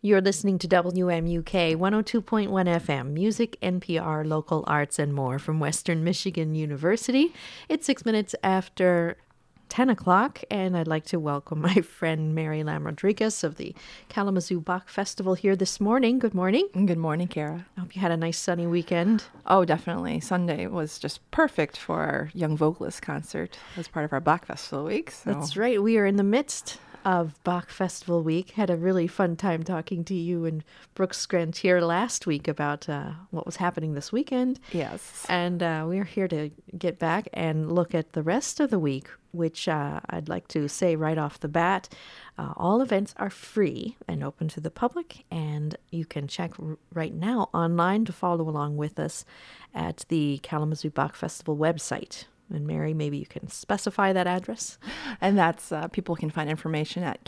You're listening to WMUK 102.1 FM, music, NPR, local arts, and more from Western Michigan University. It's 6 minutes after 10 o'clock, and I'd like to welcome my friend Mary Lam Rodriguez of the Kalamazoo Bach Festival here this morning. Good morning. Good morning, Kara. I hope you had a nice sunny weekend. Oh, definitely. Sunday was just perfect for our young vocalist concert as part of our Bach Festival week. So. That's right. We are in the midst of Bach Festival Week. Had a really fun time talking to you and Brooks Grantier last week about what was happening this weekend. Yes. And we're here to get back and look at the rest of the week, which I'd like to say right off the bat, all events are free and open to the public, and you can check right now online to follow along with us at the Kalamazoo Bach Festival website. And Mary, maybe you can specify that address. And that's, people can find information at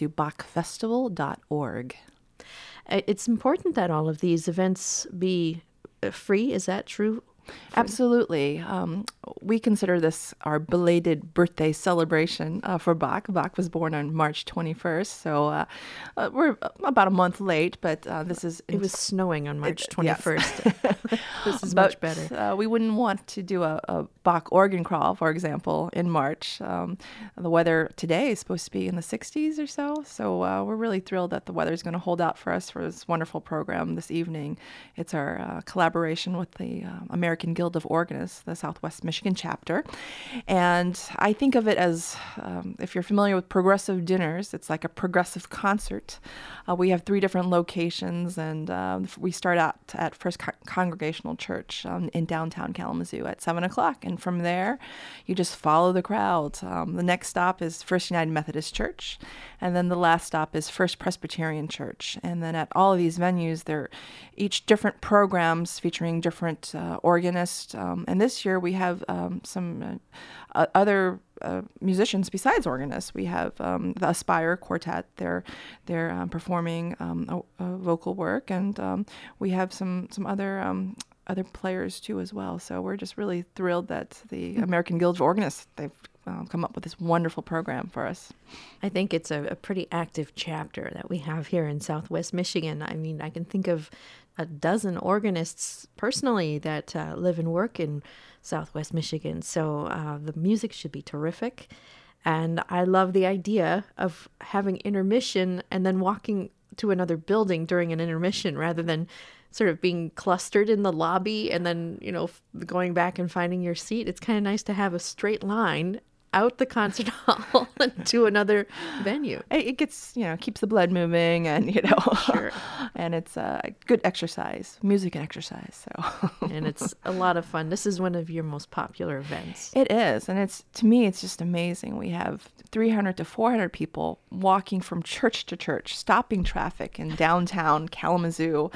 kalamazooBachFestival.org. It's important that all of these events be free. Is that true? Absolutely. We consider this our belated birthday celebration for Bach. Bach was born on March 21st, so we're about a month late, but this is... It was snowing on March 21st. Yes. This is much better. We wouldn't want to do a Bach organ crawl, for example, in March. The weather today is supposed to be in the 60s or so we're really thrilled that the weather is going to hold out for us for this wonderful program this evening. It's our collaboration with the American Guild of Organists, the Southwest Michigan chapter. And I think of it as, if you're familiar with progressive dinners, it's like a progressive concert. We have 3 different locations, and we start out at First Congregational Church in downtown Kalamazoo at 7 o'clock. And from there, you just follow the crowd. The next stop is First United Methodist Church. And then the last stop is First Presbyterian Church. And then at all of these venues, they're each different programs featuring different organists. And this year we have some other musicians besides organists. We have the Aspire Quartet. They're performing vocal work, and we have some other players too as well. So we're just really thrilled that the American Guild of Organists, they've come up with this wonderful program for us. I think it's a pretty active chapter that we have here in Southwest Michigan. I mean, I can think of a dozen organists personally that live and work in Southwest Michigan. So the music should be terrific. And I love the idea of having intermission and then walking to another building during an intermission rather than sort of being clustered in the lobby and then, going back and finding your seat. It's kind of nice to have a straight line out the concert hall to another venue. It gets, keeps the blood moving, and, Sure. And it's good exercise, music and exercise. So, and it's a lot of fun. This is one of your most popular events. It is, and to me, it's just amazing. We have 300 to 400 people walking from church to church, stopping traffic in downtown Kalamazoo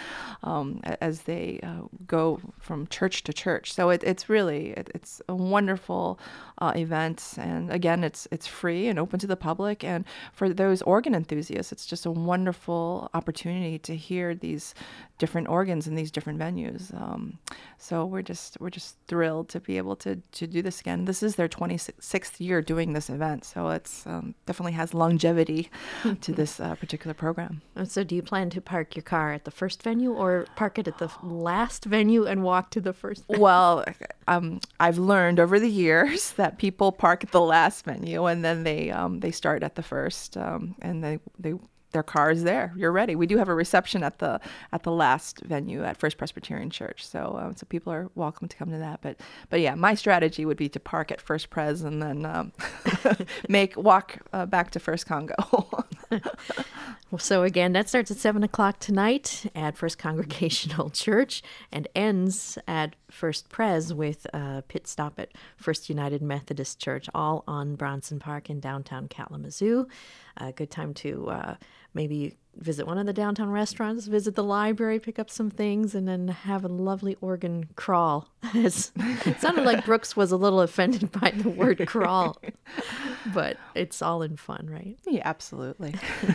as they go from church to church. So it's really a wonderful event. And again, it's free and open to the public. And for those organ enthusiasts, it's just a wonderful opportunity to hear these different organs in these different venues. So we're just thrilled to be able to do this again. This is their 26th year doing this event, so it's definitely has longevity to this particular program. So do you plan to park your car at the first venue or park it at the last venue and walk to the first venue? Well, I've learned over the years that people park at the last venue and then they start at the first, and their car is there. You're ready. We do have a reception at the last venue at First Presbyterian Church, so people are welcome to come to that. But yeah, my strategy would be to park at First Pres and then walk back to First Congo. Well, so again, that starts at 7 o'clock tonight at First Congregational Church and ends at First Pres with a pit stop at First United Methodist Church, all on Bronson Park in downtown Kalamazoo. A good time to maybe visit one of the downtown restaurants, visit the library, pick up some things, and then have a lovely organ crawl. It sounded like Brooks was a little offended by the word crawl, but it's all in fun, right? Yeah, absolutely.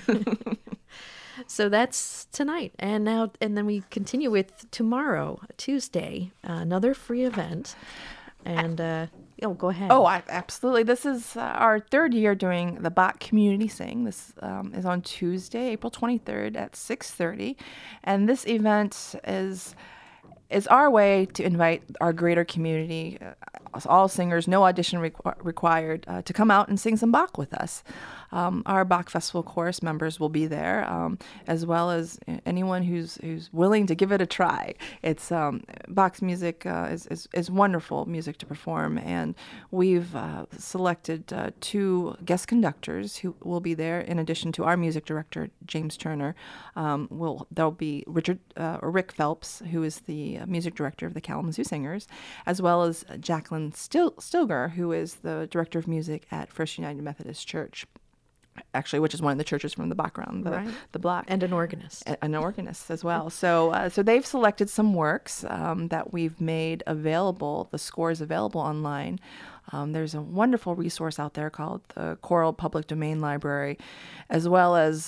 So that's tonight. And then we continue with tomorrow, Tuesday, another free event. And Oh, go ahead. Oh, absolutely. This is our third year doing the Bach Community Sing. This is on Tuesday, April 23rd at 6:30. And this event is our way to invite our greater community, all singers, no audition required, to come out and sing some Bach with us. Our Bach Festival Chorus members will be there, as well as anyone who's willing to give it a try. It's Bach's music is wonderful music to perform, and we've selected 2 guest conductors who will be there. In addition to our music director James Turner, there'll be Rick Phelps, who is the music director of the Kalamazoo Singers, as well as Jacqueline Stilger, who is the director of music at First United Methodist Church. Actually, which is one of the churches from the background, the block. And an organist. An organist as well. So they've selected some works that we've made available, the scores available online. There's a wonderful resource out there called the Choral Public Domain Library, as well as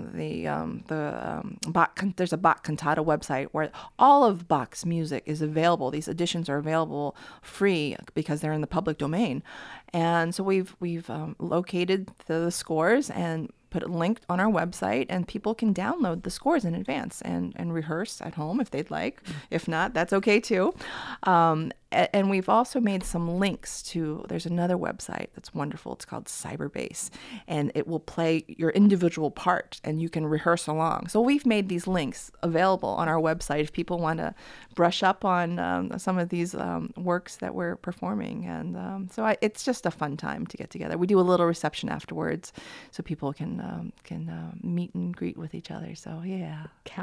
there's a Bach Cantata website where all of Bach's music is available. These editions are available free because they're in the public domain. And so we've located the scores and put a link on our website, and people can download the scores in advance and rehearse at home if they'd like. If not, that's okay too. And we've also made some links to, there's another website that's wonderful. It's called Cyberbase, and it will play your individual part and you can rehearse along. So we've made these links available on our website if people want to brush up on some of these works that we're performing. And it's just a fun time to get together. We do a little reception afterwards so people can meet and greet with each other. So yeah.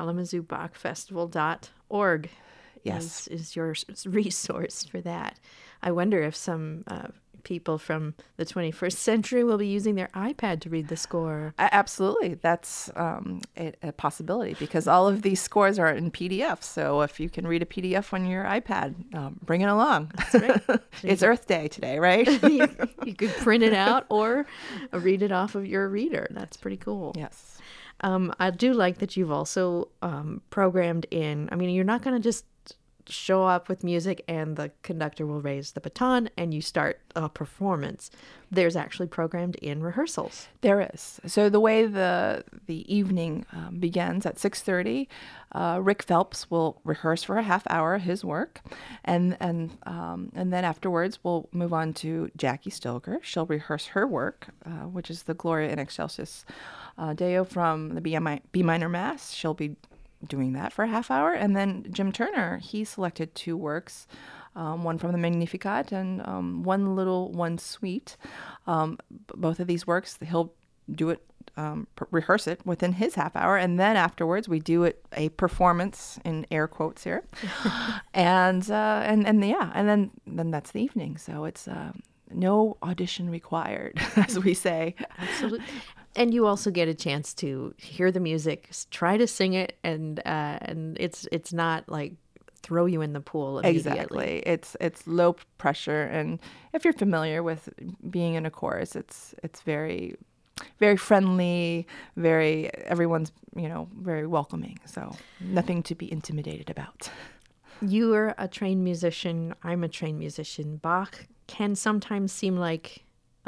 KalamazooBachFestival.org. Yes, is your resource for that. I wonder if some people from the 21st century will be using their iPad to read the score. Absolutely. That's a possibility because all of these scores are in PDF. So if you can read a PDF on your iPad, bring it along. That's right. It's Earth Day today, right? You could print it out or read it off of your reader. That's pretty cool. Yes. I do like that you've also programmed in, I mean, you're not going to just show up with music and the conductor will raise the baton and you start a performance. There's actually programmed in rehearsals. There is. So the way the evening begins at 6:30, Rick Phelps will rehearse for a half hour his work, and then afterwards we'll move on to Jackie Stilger. She'll rehearse her work, which is the Gloria in Excelsis Deo from the B minor Mass. She'll be doing that for a half hour. And then Jim Turner, he selected 2 works, one from the Magnificat and one suite. Both of these works, he'll do it, rehearse it within his half hour. And then afterwards we do a performance in air quotes here. and then that's the evening. So it's no audition required, as we say. Absolutely. And you also get a chance to hear the music, try to sing it, and it's not like throw you in the pool immediately. Exactly. It's low pressure, and if you're familiar with being in a chorus, it's very, very friendly. Everyone's very welcoming. So nothing to be intimidated about. You're a trained musician. I'm a trained musician. Bach can sometimes seem like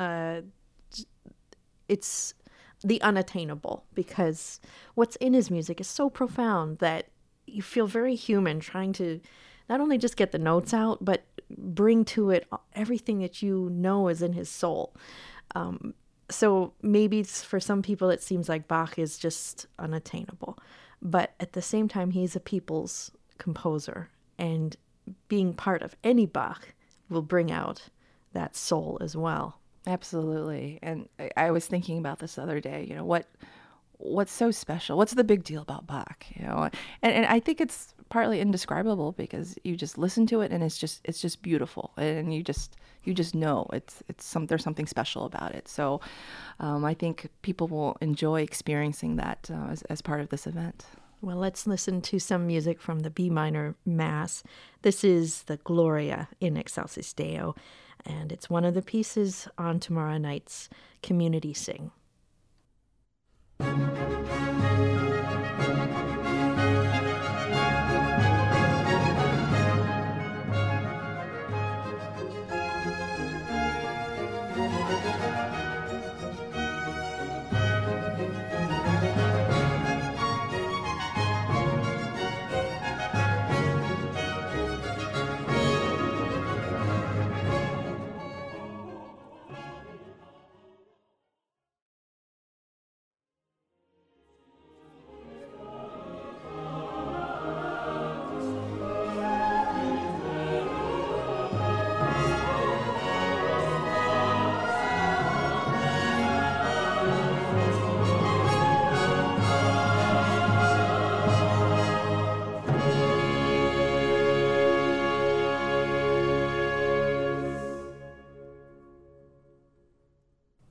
it's the unattainable because what's in his music is so profound that you feel very human trying to not only just get the notes out, but bring to it everything that you know is in his soul. So maybe for some people it seems like Bach is just unattainable, but at the same time he's a people's composer, and being part of any Bach will bring out that soul as well. Absolutely. And I was thinking about this the other day, what's so special? What's the big deal about Bach? And I think it's partly indescribable because you just listen to it and it's just beautiful. And you just know there's something special about it. So I think people will enjoy experiencing that as part of this event. Well, let's listen to some music from the B minor Mass. This is the Gloria in Excelsis Deo, and it's one of the pieces on tomorrow night's Community Sing.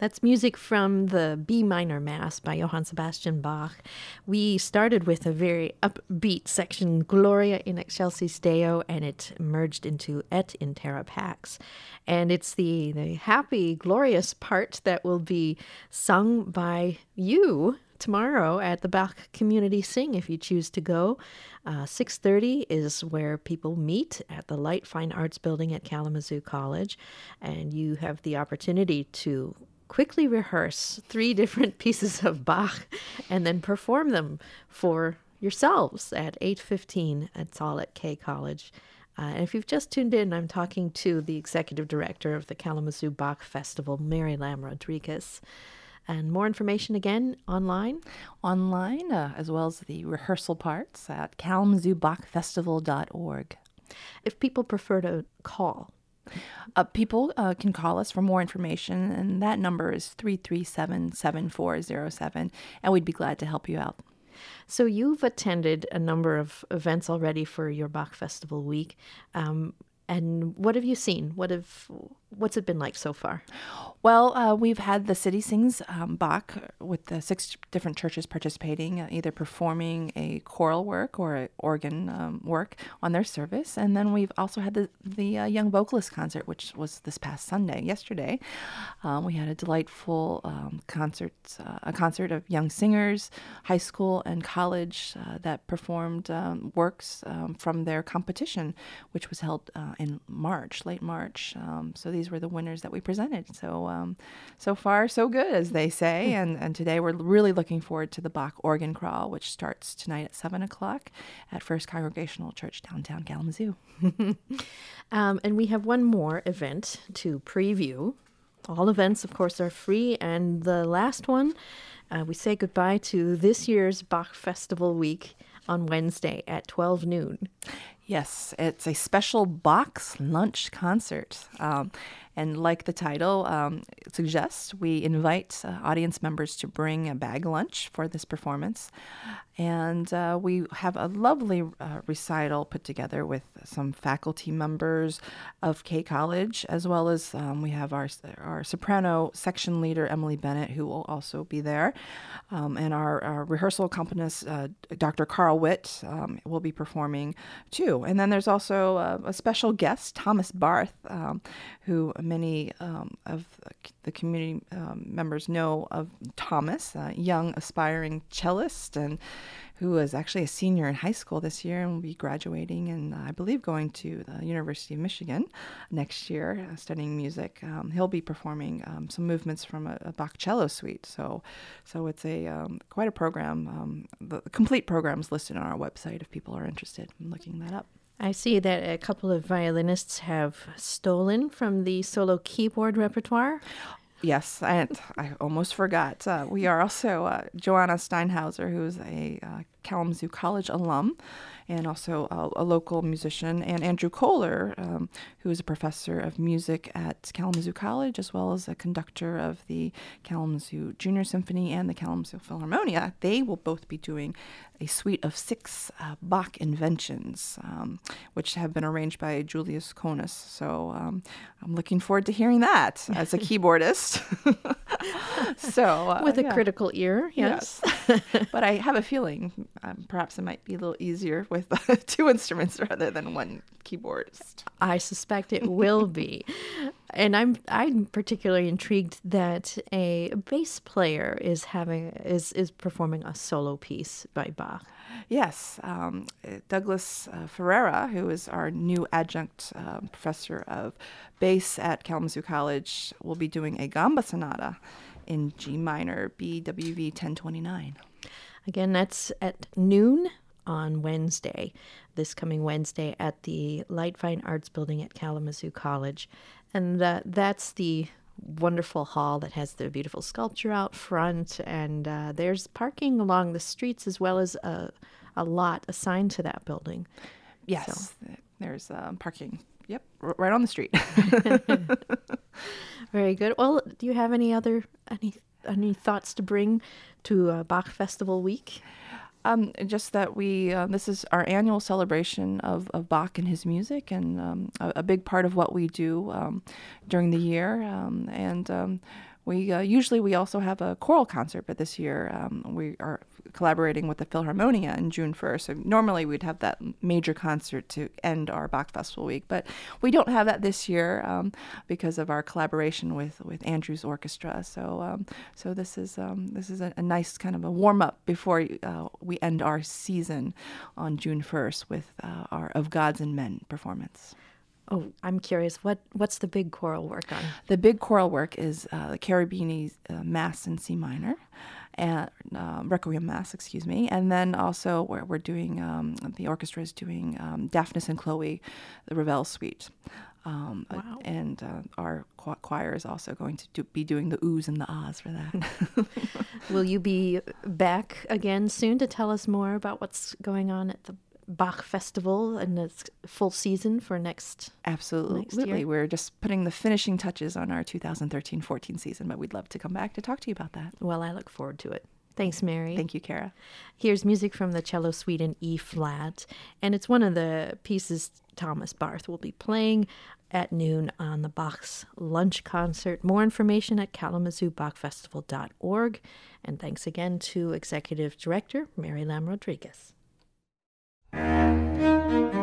That's music from the B minor Mass by Johann Sebastian Bach. We started with a very upbeat section, Gloria in Excelsis Deo, and it merged into Et in Terra Pax. And it's the happy, glorious part that will be sung by you tomorrow at the Bach Community Sing if you choose to go. 6:30 is where people meet at the Light Fine Arts Building at Kalamazoo College, and you have the opportunity to quickly rehearse 3 different pieces of Bach and then perform them for yourselves at 8:15. It's all at K College. And if you've just tuned in, I'm talking to the executive director of the Kalamazoo Bach Festival, Mary Lam Rodriguez. And more information again online? Online, as well as the rehearsal parts at kalamazooBachFestival.org. If people prefer to call, people can call us for more information, and that number is 337-7407, and we'd be glad to help you out. So you've attended a number of events already for your Bach Festival week. And what have you seen? What's it been like so far? Well, we've had the City Sings Bach with the 6 different churches participating, either performing a choral work or an organ work on their service. And then we've also had the Young Vocalist Concert, which was this past Sunday, yesterday. We had a delightful concert of young singers, high school and college, that performed works from their competition, which was held in March, late March. So these were the winners that we presented. So far, so good, as they say. And today we're really looking forward to the Bach Organ Crawl, which starts tonight at 7 o'clock at First Congregational Church, downtown Kalamazoo. And we have one more event to preview. All events, of course, are free. And the last one, we say goodbye to this year's Bach Festival week on Wednesday at 12 noon. Yes, it's a special Bach's lunch concert. And like the title suggests, we invite audience members to bring a bag lunch for this performance. And we have a lovely recital put together with some faculty members of K College, as well as we have our soprano section leader, Emily Bennett, who will also be there. And our rehearsal accompanist, Dr. Carl Witt, will be performing too. And then there's also a special guest, Thomas Barth, who many of the community members know of Thomas, a young aspiring cellist, and who is actually a senior in high school this year and will be graduating and I believe going to the University of Michigan next year, studying music. He'll be performing some movements from a Bach cello suite. So it's quite a program. The complete program is listed on our website if people are interested in looking that up. I see that a couple of violinists have stolen from the solo keyboard repertoire. Yes, I almost forgot. We are also Joanna Steinhauser, who is a Kalamazoo College alum and also a local musician, and Andrew Kohler, who is a professor of music at Kalamazoo College, as well as a conductor of the Kalamazoo Junior Symphony and the Kalamazoo Philharmonia. They will both be doing a suite of 6 Bach inventions, which have been arranged by Julius Konis. So I'm looking forward to hearing that as a keyboardist. With a critical ear, yes. But I have a feeling perhaps it might be a little easier with 2 instruments rather than one keyboardist. I suspect it will be. And I'm particularly intrigued that a bass player is performing a solo piece by Bach. Yes, Douglas Ferreira, who is our new adjunct professor of bass at Kalamazoo College, will be doing a gamba sonata in G minor, BWV 1029. Again, that's at noon on Wednesday, this coming Wednesday at the Light Fine Arts Building at Kalamazoo College. And that's the wonderful hall that has the beautiful sculpture out front, and there's parking along the streets as well as a lot assigned to that building. Yes, so there's parking. Yep, right on the street. Very good. Well, do you have any thoughts to bring to Bach Festival Week? Just that this is our annual celebration of Bach and his music, and a big part of what we do during the year. And We usually we also have a choral concert, but this year we are collaborating with the Philharmonia on June 1st. So normally we'd have that major concert to end our Bach Festival week, but we don't have that this year because of our collaboration with Andrew's orchestra. So so this is a nice kind of a warm up before we end our season on June 1st with our Of Gods and Men performance. Oh, I'm curious. What's the big choral work on? The big choral work is the Cherubini's Mass in C minor, and Requiem Mass, excuse me. And then also we're doing, the orchestra is doing Daphnis and Chloe, the Ravel Suite. Wow. And our choir is also going to be doing the oohs and the ahs for that. Will you be back again soon to tell us more about what's going on at the Bach Festival and its full season for next Absolutely. year? We're just putting the finishing touches on our 2013-14 season, but we'd love to come back to talk to you about that. Well, I look forward to it. Thanks, Mary. Thank you, Kara. Here's music from the Cello Suite in E flat, and it's one of the pieces Thomas Barth will be playing at noon on the Bach's Lunch Concert. More information at KalamazooBachFestival.org. And thanks again to Executive Director Mary Lam Rodriguez.